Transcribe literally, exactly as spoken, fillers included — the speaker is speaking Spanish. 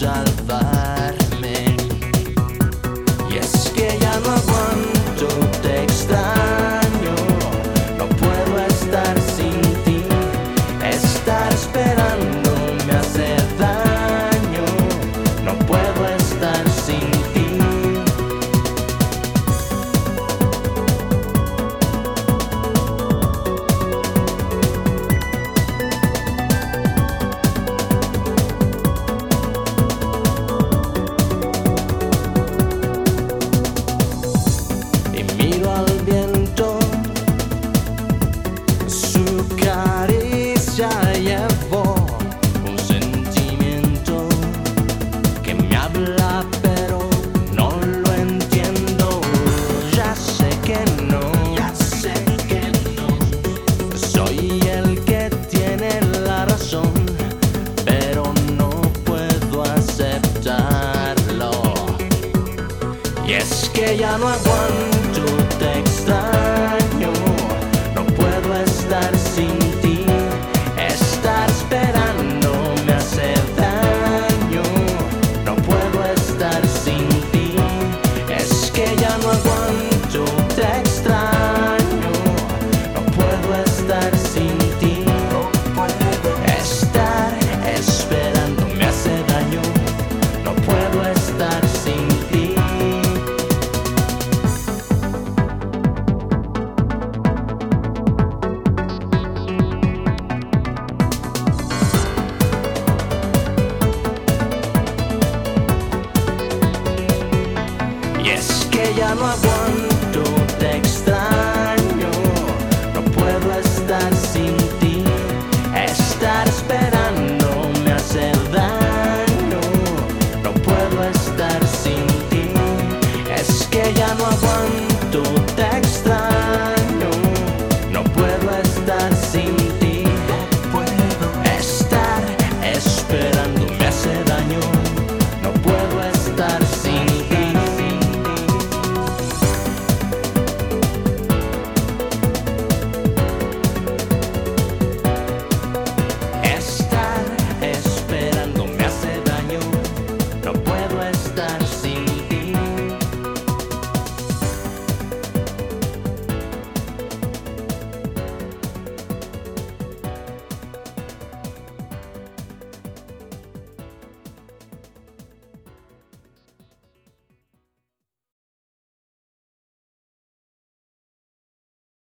salvarme. Y es que ya no aguanto, te extraño, no puedo estar sin ti. Estar esperando me hace daño, no puedo estar sin ti. Miro al viento, su caricia llevó un sentimiento que me habla pero no lo entiendo. Ya sé que no, ya sé que no, soy el que tiene la razón, pero no puedo aceptarlo. Y es que ya no aguanto, te extraño, no puedo estar sin ti. Estar esperando me hace daño, no puedo estar sin ti. Es que ya no aguanto, te extraño, no puedo estar sin ti. Estar esperando me hace daño, no puedo estar sin ti. Y es que ya no aguanto.